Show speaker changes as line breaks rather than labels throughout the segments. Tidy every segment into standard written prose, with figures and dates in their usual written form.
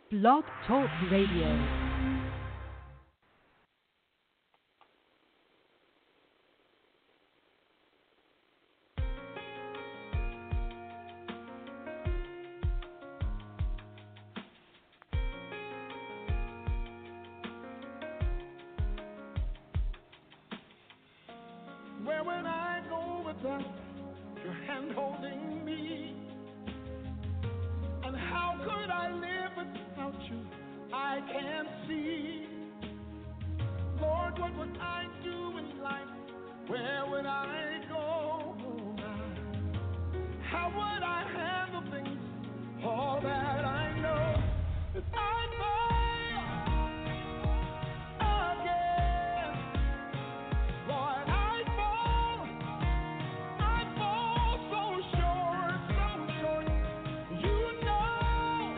Blog Talk Radio.
Where would I go without your hand holding me? And how could I live without you? I can't see. Lord, what would I do in life? Where would I go? How would I handle things? All that I know is I fall again. Lord, I fall so short, so short. You know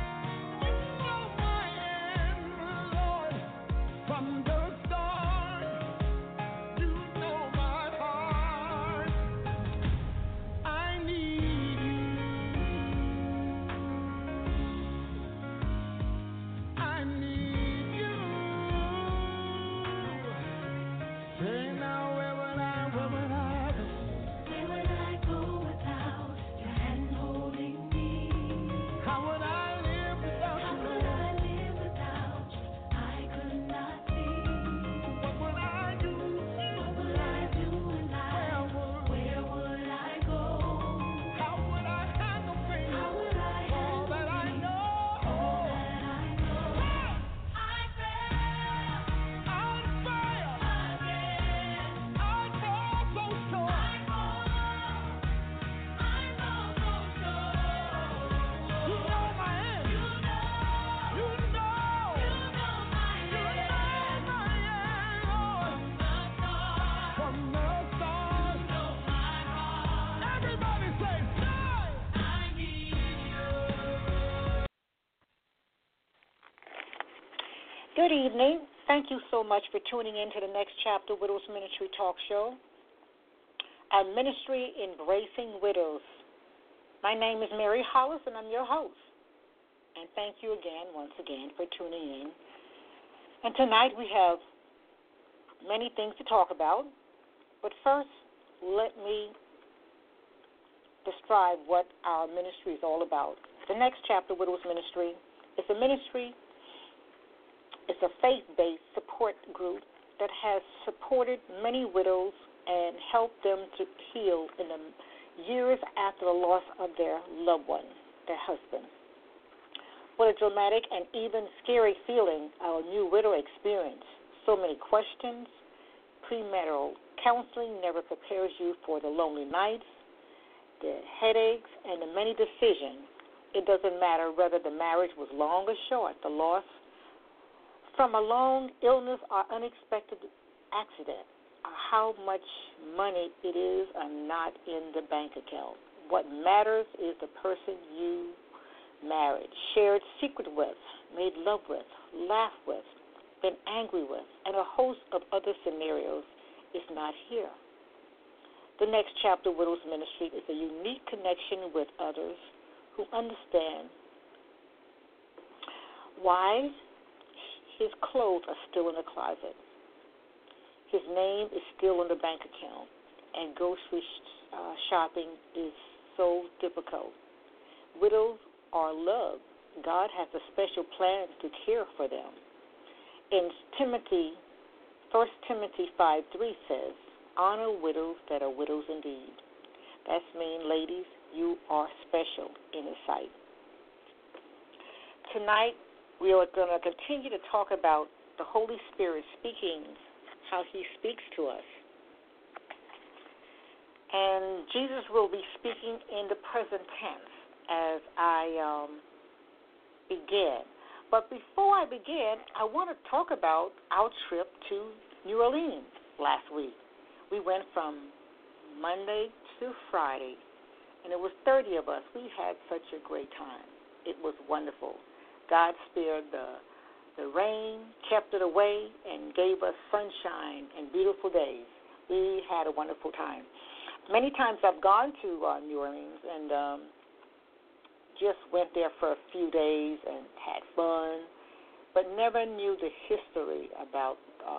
my end, Lord, from the start. You know my heart. I need you. I need you. Say now, where would I go?
Where would I go without your hand holding me?
How would I live without
How
you?
could I live without you? I could not see.
What would I do?
What would I do in life? Where would I go?
How would I handle things?
How would I
All
handle
that I
things?
know.
All that I know. I fell
I'd fail.
again.
I'd fall so short.
I fall so short.
You know my end.
You know my end.
Lord. From the start.
You know my heart.
Everybody say, "Hey!"
I need you.
Good evening. Thank you so much for tuning in to the Next Chapter Widows Ministry Talk Show. Our ministry, Embracing Widows. My name is Mary Hollis, and I'm your host. And thank you again, once again, for tuning in. And tonight we have many things to talk about. But first, let me describe what our ministry is all about. The Next Chapter Widows Ministry is a ministry. It's a faith-based support group that has supported many widows and helped them to heal in the years after the loss of their loved one, their husband. What a dramatic and even scary feeling our new widow experienced. So many questions. Premarital counseling never prepares you for the lonely nights, the headaches, and the many decisions. It doesn't matter whether the marriage was long or short, the loss from a long illness or unexpected accident, or how much money it is or not in the bank account. What matters is the person you married, shared secret with, made love with, laughed with, been angry with, and a host of other scenarios is not here. The Next Chapter Widows Ministry is a unique connection with others who understand why his clothes are still in the closet. His name is still in the bank account, and grocery shopping is so difficult. Widows are loved. God has a special plan to care for them. In 1 Timothy 5:3 says, honor widows that are widows indeed. That means, ladies, you are special in His sight. Tonight, we are going to continue to talk about the Holy Spirit speaking, how He speaks to us. And Jesus will be speaking in the present tense as I begin. But before I begin, I want to talk about our trip to New Orleans last week. We went from Monday to Friday, and it was 30 of us. We had such a great time. It was wonderful. God spared the rain, kept it away, and gave us sunshine and beautiful days. We had a wonderful time. Many times I've gone to New Orleans, and just went there for a few days and had fun, but never knew the history about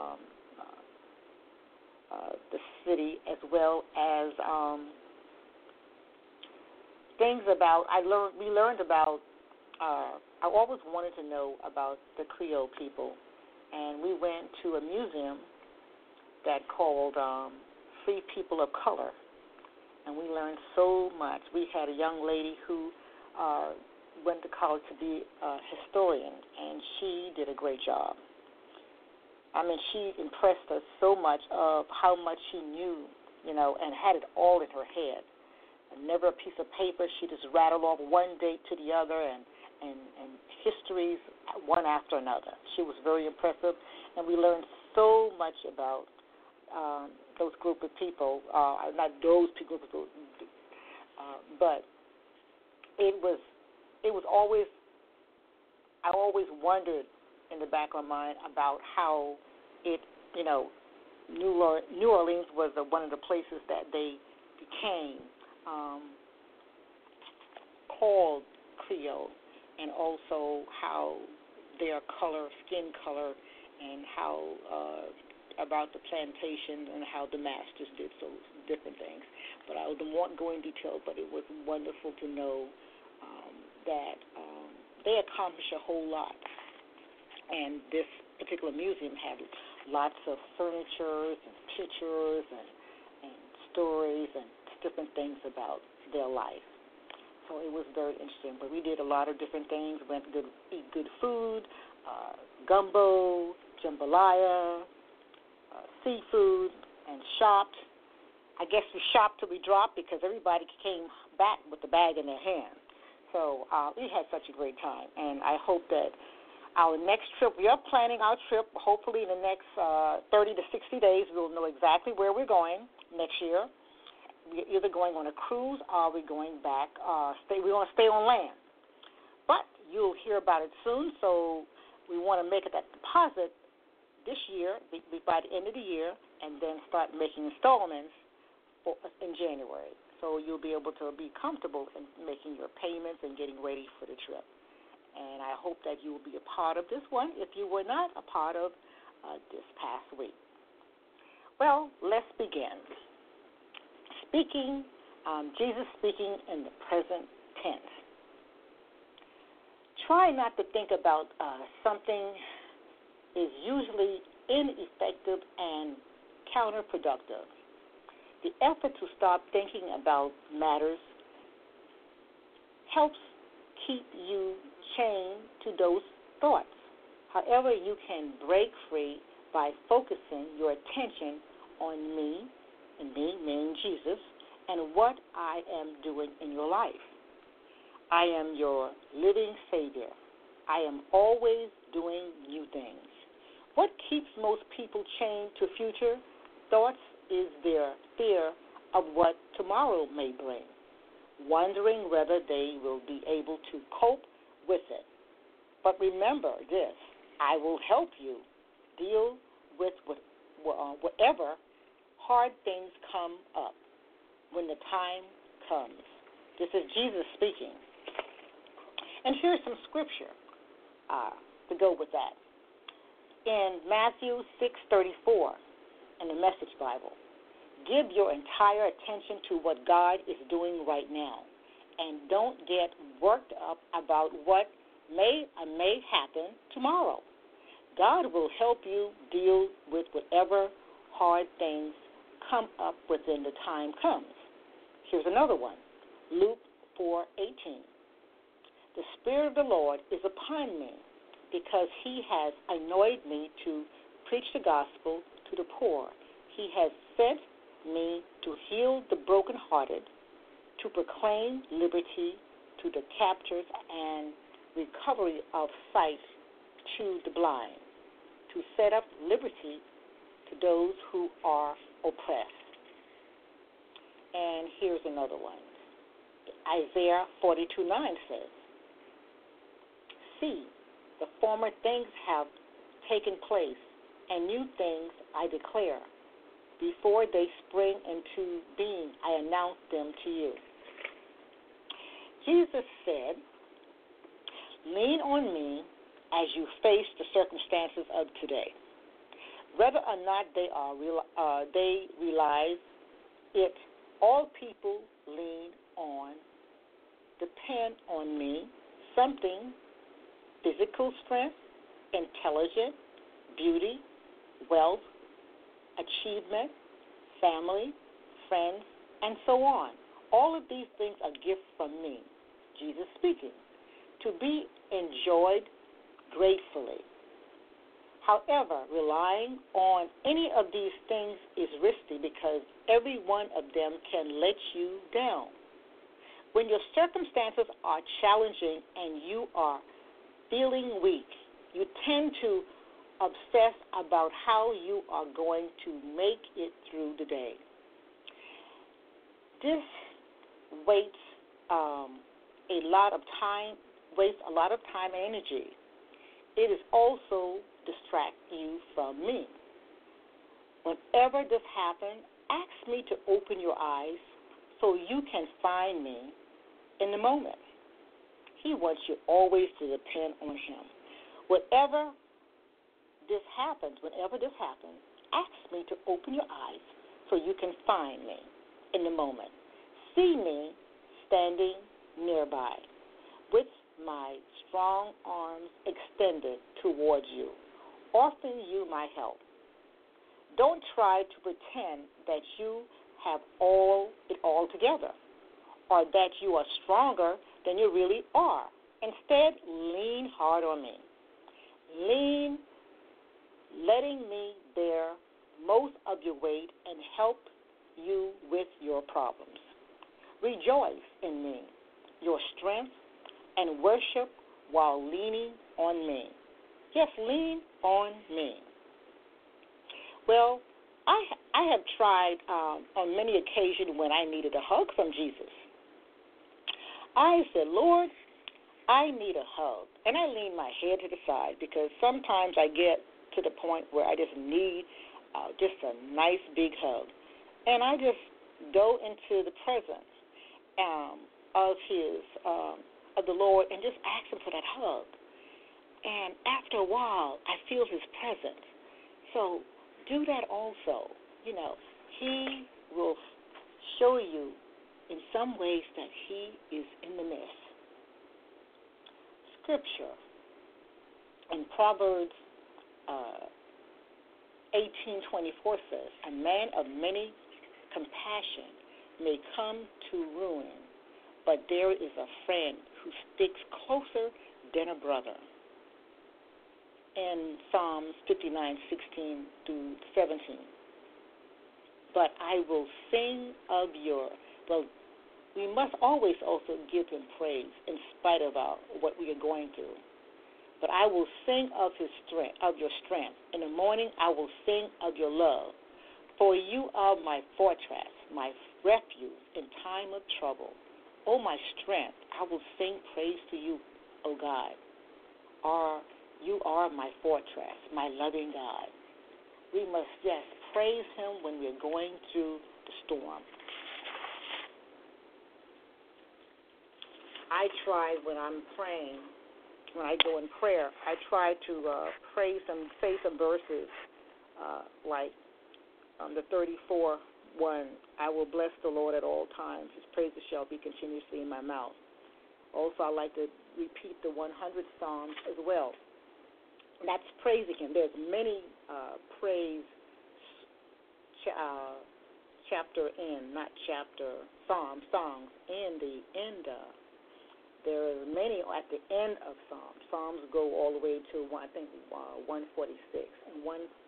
the city, as well as things about. We learned about. I always wanted to know about the Creole people, and we went to a museum that called Free People of Color, and we learned so much. We had a young lady who went to college to be a historian, and she did a great job. I mean, she impressed us so much of how much she knew, and had it all in her head. And never a piece of paper. She just rattled off one date to the other and histories one after another. She was very impressive, and we learned so much about those group of people. Not those people, but it was always. I always wondered in the back of my mind about how it, New Orleans was one of the places that they became called Creole, and also how their color, skin color, and how about the plantation and how the masters did so different things. But I won't go in detail, but it was wonderful to know that they accomplished a whole lot. And this particular museum had lots of furniture and pictures and stories and different things about their life. So it was very interesting. But we did a lot of different things. We went to eat good food, gumbo, jambalaya, seafood, and shopped. I guess we shopped till we dropped because everybody came back with the bag in their hand. So we had such a great time. And I hope that our next trip, we are planning our trip, hopefully in the next 30 to 60 days, we'll know exactly where we're going next year. We're either going on a cruise or we're going back, we want to stay on land. But you'll hear about it soon, so we want to make it that deposit this year, by the end of the year, and then start making installments in January. So you'll be able to be comfortable in making your payments and getting ready for the trip. And I hope that you will be a part of this one if you were not a part of this past week. Well, let's begin. Jesus speaking in the present tense. Try not to think about something is usually ineffective and counterproductive. The effort to stop thinking about matters helps keep you chained to those thoughts. However, you can break free by focusing your attention on me, and me meaning Jesus, and what I am doing in your life. I am your living Savior. I am always doing new things. What keeps most people chained to future thoughts is their fear of what tomorrow may bring, wondering whether they will be able to cope with it. But remember this, I will help you deal with whatever hard things come up when the time comes. This is Jesus speaking. And here's some scripture to go with that. In Matthew 6:34 in the Message Bible, give your entire attention to what God is doing right now, and don't get worked up about what may happen tomorrow. God will help you deal with whatever hard things come up within the time comes. Here's another one, Luke 4:18. The Spirit of the Lord is upon me, because he has anointed me to preach the gospel to the poor. He has sent me to heal the brokenhearted, to proclaim liberty to the captors and recovery of sight to the blind, to set up liberty to those who are oppressed. And here's another one. Isaiah 42:9 says, see, the former things have taken place, and new things I declare. Before they spring into being, I announce them to you. Jesus said, lean on me as you face the circumstances of today. Whether or not they realize it, all people lean on, depend on me, something, physical strength, intelligence, beauty, wealth, achievement, family, friends, and so on. All of these things are gifts from me, Jesus speaking, to be enjoyed gratefully. However, relying on any of these things is risky because every one of them can let you down. When your circumstances are challenging and you are feeling weak, you tend to obsess about how you are going to make it through the day. This wastes a lot of time and energy. It is also distract you from me. Whenever this happens, ask me to open your eyes so you can find me in the moment. He wants you always to depend on him. Whenever this happens, ask me to open your eyes so you can find me in the moment. See me standing nearby with my strong arms extended towards you, offering you my help. Don't try to pretend that you have it all together or that you are stronger than you really are. Instead, lean hard on me. Letting me bear most of your weight and help you with your problems. Rejoice in me, your strength, and worship while leaning on me. Yes, lean on me. Well, I have tried on many occasions when I needed a hug from Jesus. I said, Lord, I need a hug. And I lean my head to the side because sometimes I get to the point where I just need just a nice big hug. And I just go into the presence of the Lord and just ask him for that hug. And after a while, I feel his presence. So do that also. He will show you in some ways that he is in the midst. Scripture in Proverbs 18:24 says, a man of many compassion may come to ruin, but there is a friend who sticks closer than a brother. In Psalms 59:16 through 17. But I will sing of we must always also give him praise in spite of what we are going through. But I will sing of your strength. In the morning I will sing of your love. For you are my fortress, my refuge in time of trouble. O my strength, I will sing praise to you, O God. You are my fortress, my loving God. We must, praise him when we're going through the storm. I try when I'm praying, when I go in prayer, I try to say some verses like the 34:1. I will bless the Lord at all times. His praises shall be continuously in my mouth. Also, I like to repeat the 100 Psalms as well. That's praising him. There's many praise songs in the end of. There are many at the end of Psalms. Psalms go all the way to 146, and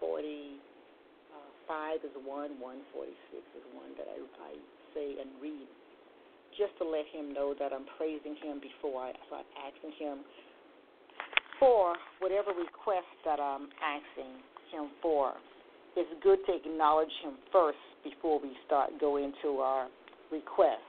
145 is one, 146 is one that I say and read, just to let him know that I'm praising him before I start asking him for whatever request that I'm asking him for. It's good to acknowledge him first before we start going into our request.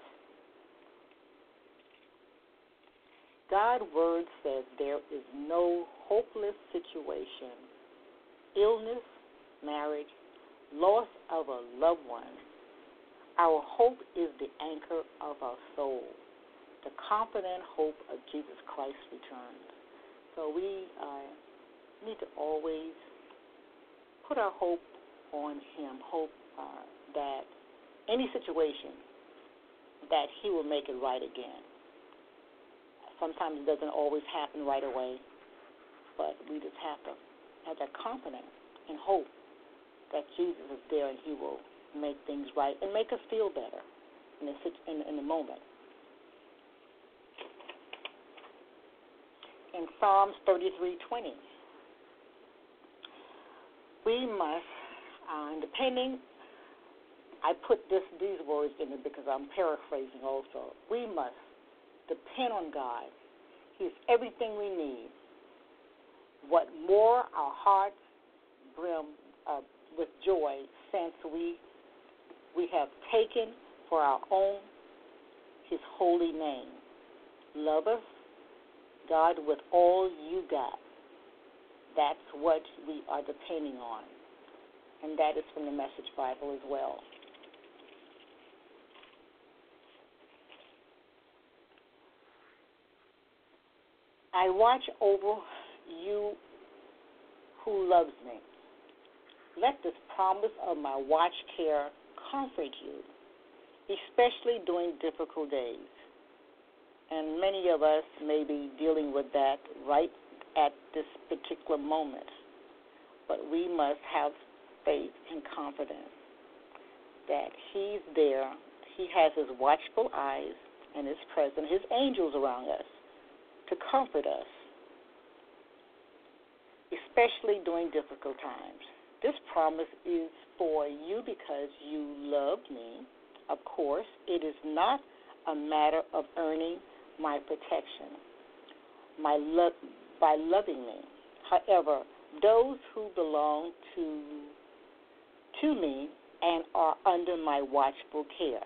God's word says there is no hopeless situation, illness, marriage, loss of a loved one. Our hope is the anchor of our soul. the confident hope of Jesus Christ's return. So we need to always put our hope on Him, hope that any situation that He will make it right again. Sometimes it doesn't always happen right away, but we just have to have that confidence and hope that Jesus is there and He will make things right and make us feel better in the moment. In Psalms 33:20, we must, I put these words in it because I'm paraphrasing also. We must depend on God. He's everything we need. What more our hearts brim with joy since we have taken for our own His holy name. Love us, God, with all you got. That's what we are depending on. And that is from the Message Bible as well. I watch over you who loves me. Let this promise of my watch care comfort you, especially during difficult days. And many of us may be dealing with that right at this particular moment. But we must have faith and confidence that He's there. He has His watchful eyes and His presence, His angels around us to comfort us, especially during difficult times. This promise is for you because you love me. Of course, it is not a matter of earning my protection by loving me. However, those who belong to me and are under my watchful care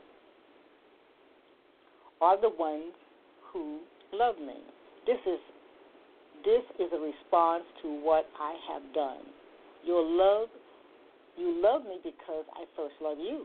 are the ones who love me. This is a response to what I have done. You love me because I first love you.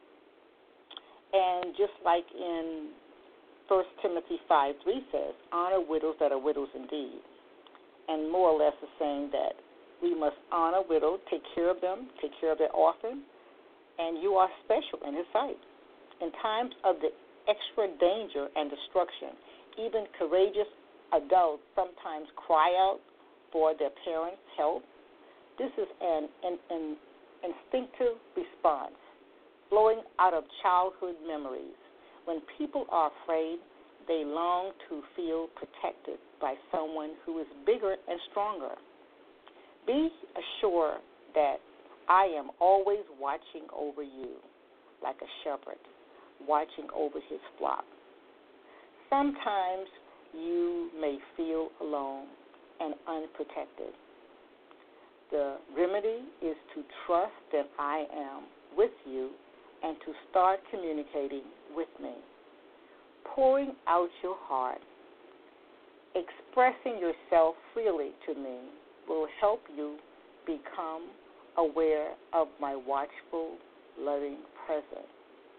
And just like in 1 Timothy 5:3 says, honor widows that are widows indeed. And more or less is saying that we must honor widows, take care of them, take care of their orphan, and you are special in His sight. In times of the extra danger and destruction, even courageous adults sometimes cry out for their parents' help. This is an instinctive response flowing out of childhood memories. When people are afraid, they long to feel protected by someone who is bigger and stronger. Be assured that I am always watching over you like a shepherd watching over his flock. Sometimes you may feel alone and unprotected. The remedy is to trust that I am with you and to start communicating with me. Pouring out your heart, expressing yourself freely to me will help you become aware of my watchful, loving presence.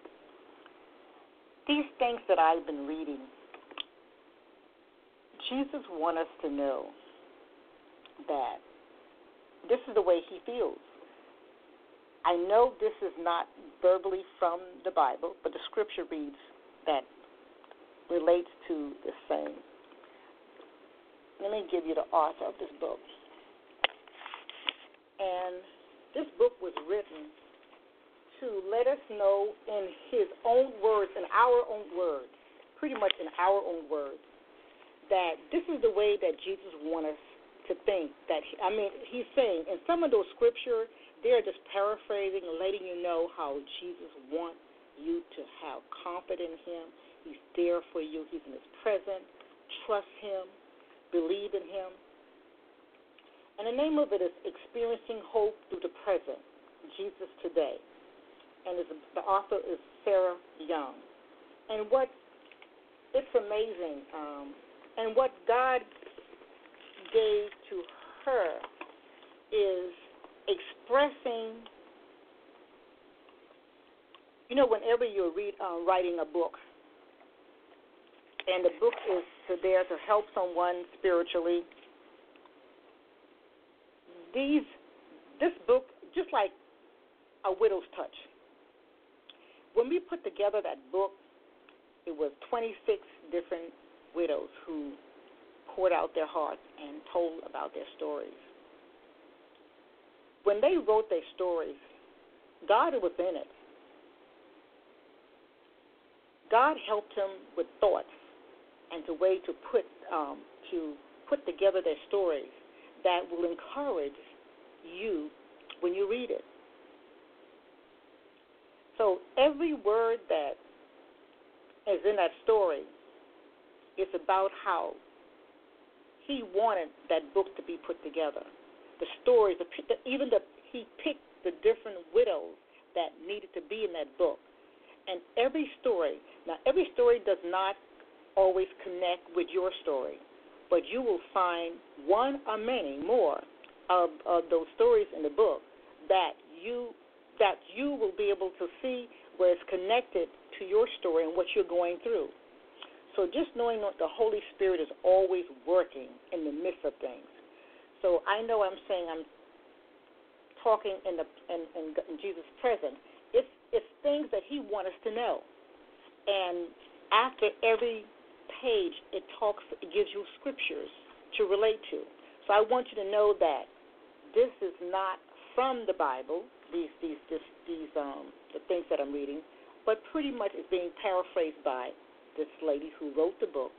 These things that I've been reading, Jesus wants us to know that this is the way He feels. I know this is not verbally from the Bible, but the scripture reads that relates to the same. Let me give you the author of this book. And this book was written to let us know in His own words, in our own words, pretty much in our own words, that this is the way that Jesus wants us to think. He's saying in some of those scriptures, they're just paraphrasing and letting you know how Jesus wants you to have confidence in Him. He's there for you. He's in His presence. Trust Him. Believe in Him. And the name of it is Experiencing Hope Through the Present, Jesus Today. And the author is Sarah Young. And it's amazing. And what God gave to her is expressing, whenever you're writing a book, and the book is there to help someone spiritually. This book, just like A Widow's Touch, when we put together that book, it was 26 different widows who poured out their hearts and told about their stories. When they wrote their stories, God was in it. God helped them with thoughts and the way to put together their stories that will encourage you when you read it. So every word that is in that story is about how he wanted that book to be put together. The stories, he picked the different widows that needed to be in that book. And every story does not always connect with your story, but you will find one or many more of those stories in the book that you will be able to see where it's connected to your story and what you're going through. So just knowing that the Holy Spirit is always working in the midst of things. So I know I'm talking in Jesus' presence. It's things that he wants us to know. And after every page, it gives you scriptures to relate to. So I want you to know that this is not from the Bible, the things that I'm reading, but pretty much is being paraphrased by this lady who wrote the book.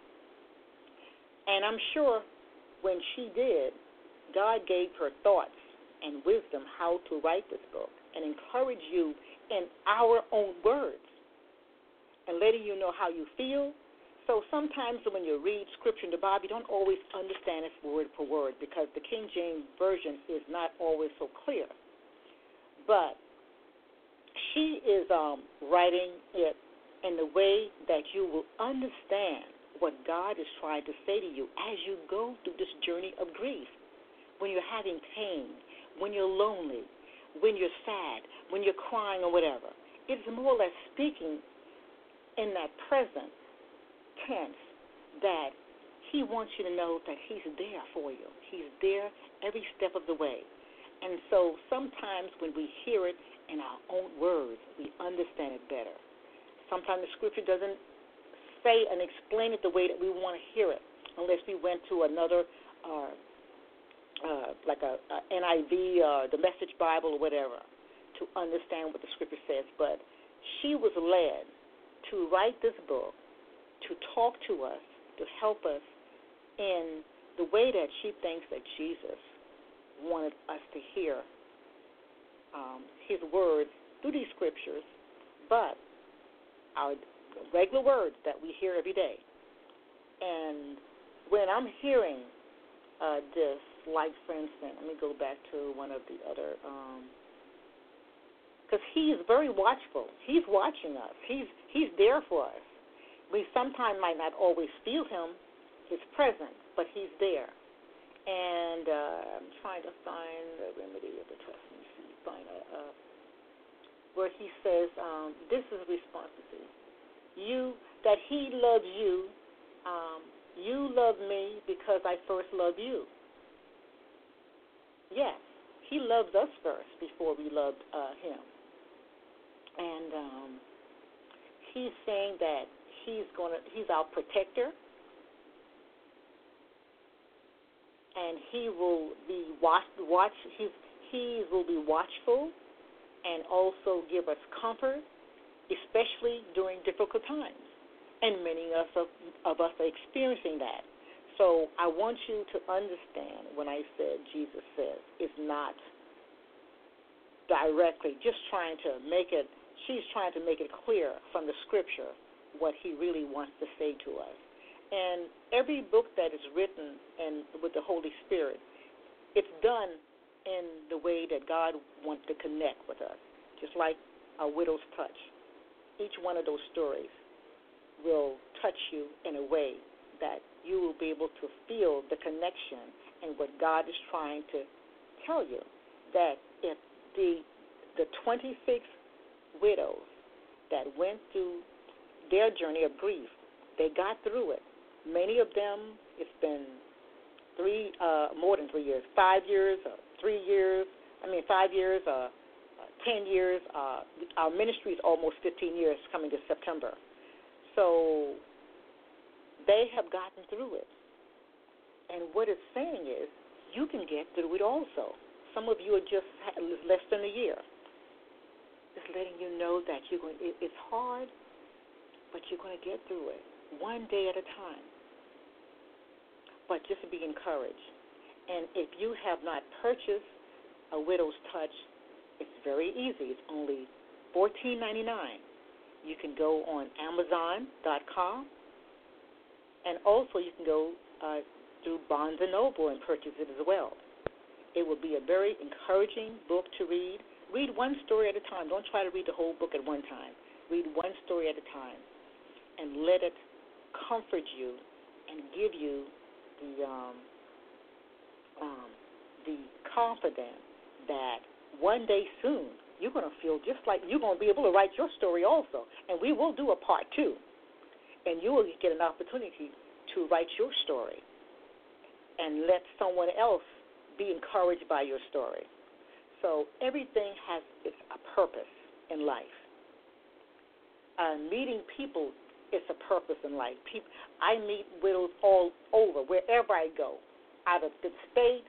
And I'm sure when she did, God gave her thoughts and wisdom how to write this book and encourage you in our own words and letting you know how you feel. So sometimes when you read scripture in the Bible, you don't always understand it word for word because the King James Version is not always so clear. But she is writing it in the way that you will understand what God is trying to say to you as you go through this journey of grief. When you're having pain, when you're lonely, when you're sad, when you're crying or whatever. It's more or less speaking in that present tense that he wants you to know that he's there for you. He's there every step of the way. And so sometimes when we hear it in our own words, we understand it better. Sometimes the scripture doesn't say and explain it the way that we want to hear it unless we went to another like a NIV or the Message Bible or whatever to understand what the scripture says. But she was led to write this book to talk to us, to help us in the way that she thinks that Jesus wanted us to hear his words through these scriptures, but our regular words that we hear every day. And when I'm hearing this, like, for instance, let me go back to one of the other, because he is very watchful. He's watching us. He's there for us. We sometimes might not always feel his presence, but he's there. And I'm trying to find the remedy of the trust. Let me see, where he says, this is responsibility. That he loves you. You love me because I first love you. Yes, he loves us first before we loved him. And he's saying that he's our protector, and he will be he will be watchful and also give us comfort, especially during difficult times. And many of us are experiencing that. So I want you to understand when I said Jesus says, it's not directly just trying to make it, she's trying to make it clear from the scripture what he really wants to say to us. And every book that is written with the Holy Spirit, it's done in the way that God wants to connect with us, just like A Widow's Touch. Each one of those stories will touch you in a way that you will be able to feel the connection and what God is trying to tell you. That if the 26 widows that went through their journey of grief, They got through it. Many of them, it's been more than 3 years, 5 years, 3 years. 5 years, 10 years. Our ministry is almost 15 years coming this September. So they have gotten through it. And what it's saying is you can get through it also. Some of you are just less than a year. It's letting you know that it's hard, but you're going to get through it one day at a time. But just be encouraged. And if you have not purchased a Widow's Touch, it's very easy. It's only $14.99. You can go on Amazon.com, and also you can go through Barnes & Noble and purchase it as well. It will be a very encouraging book to read. Read one story at a time. Don't try to read the whole book at one time. Read one story at a time, and let it comfort you and give you the confidence that one day soon you're going to feel just like you're going to be able to write your story also. And we will do a part 2, and you will get an opportunity to write your story and let someone else be encouraged by your story. So everything has a purpose in life. Meeting people is a purpose in life. I meet widows all over, wherever I go, out of the state,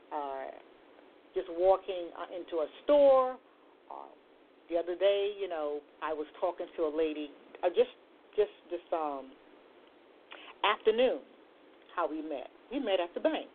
just walking into a store. The other day, I was talking to a lady, just this afternoon, how we met. We met at the bank.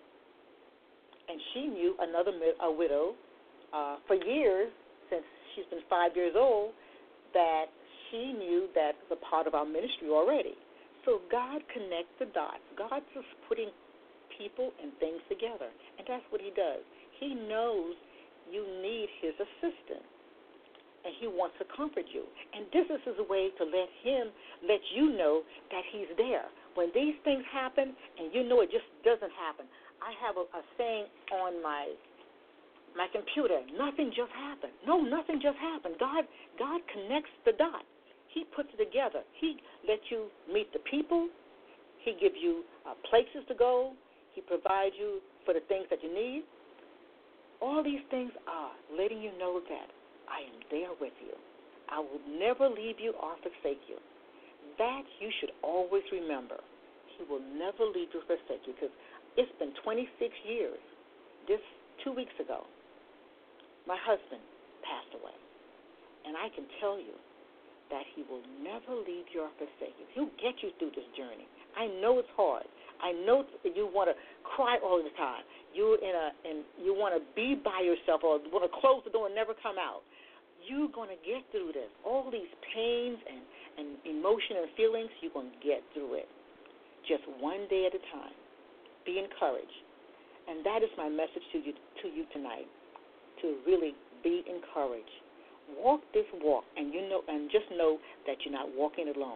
And she knew a widow for years, since she's been 5 years old, that she knew that was a part of our ministry already. So God connects the dots. God's just putting people and things together. And that's what he does. He knows you need his assistance, and he wants to comfort you. And this is his way to let you know that he's there. When these things happen and you know it just doesn't happen, I have a saying on my computer, nothing just happened. No, nothing just happened. God connects the dots. He puts it together. He lets you meet the people. He gives you places to go. He provides you for the things that you need. All these things are letting you know that I am there with you. I will never leave you or forsake you. That you should always remember. He will never leave you or forsake you, because it's been 26 years. This 2 weeks ago, my husband passed away. And I can tell you that he will never leave you or forsake you. He'll get you through this journey. I know it's hard. I know that you want to cry all the time. You want to be by yourself, or want to close the door and never come out. You're going to get through this. All these pains and emotion and feelings, you're going to get through it. Just one day at a time. Be encouraged. And that is my message to you tonight, to really be encouraged. Walk this walk, and just know that you're not walking alone.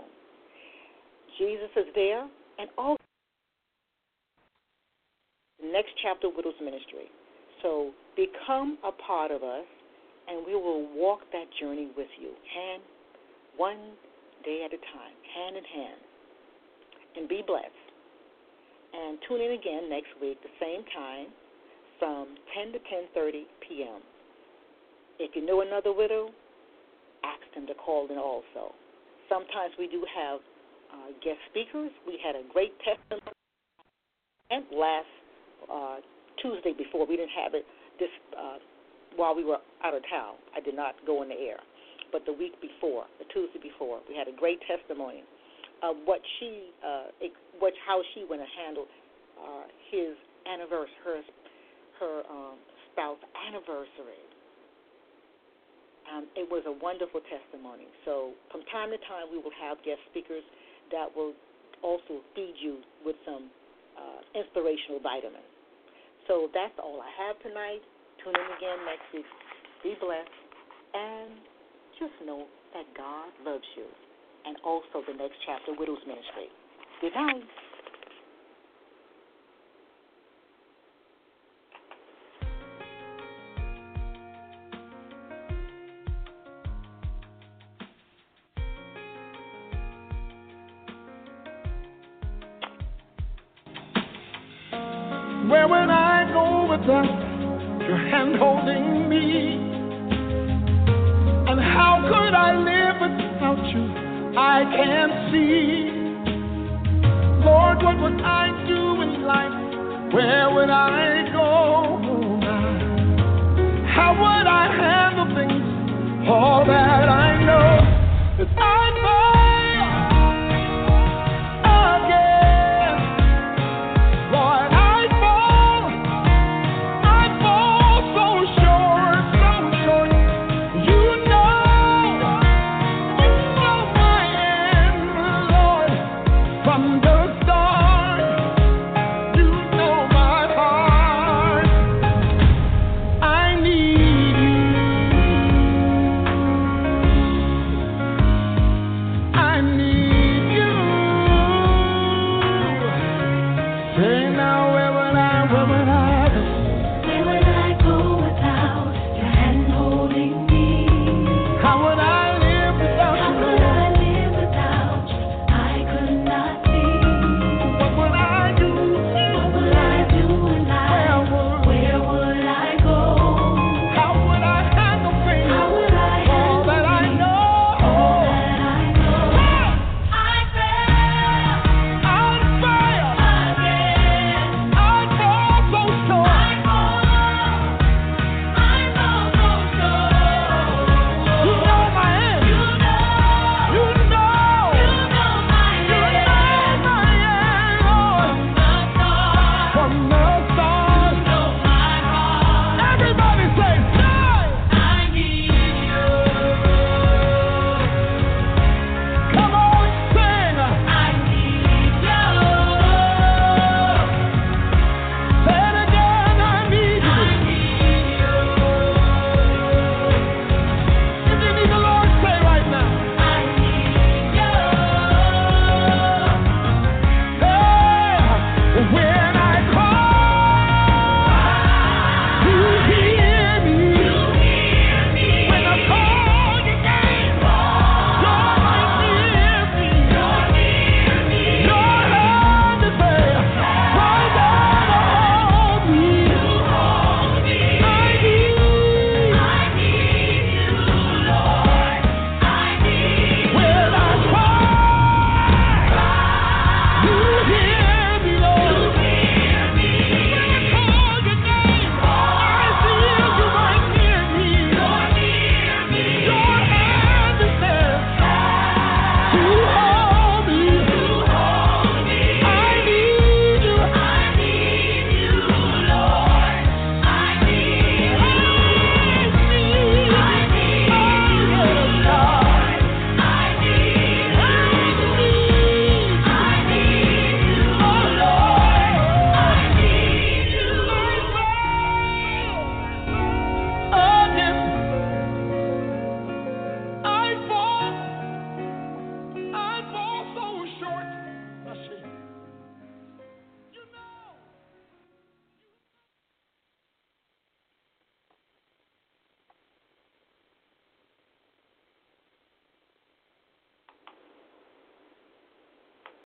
Jesus is there, and all the next chapter of Widow's Ministry. So become a part of us, and we will walk that journey with you, one day at a time, hand in hand. And be blessed. And tune in again next week, the same time, from 10 to 10:30 p.m. If you know another widow, ask them to call in also. Sometimes we do have guest speakers. We had a great testimony last Tuesday before. We didn't have it this while we were out of town. I did not go in the air. But the week before, the Tuesday before, we had a great testimony of how she went and handled his anniversary, her spouse anniversary. It was a wonderful testimony. So from time to time, we will have guest speakers that will also feed you with some inspirational vitamins. So that's all I have tonight. Tune in again next week. Be blessed, and just know that God loves you. And also the next chapter, Widow's Ministry. Good night.
Where would I go without your hand holding me? And how could I live without you? I can't see. Lord, what would I do in life? Where would I go now? How would I handle things? All that I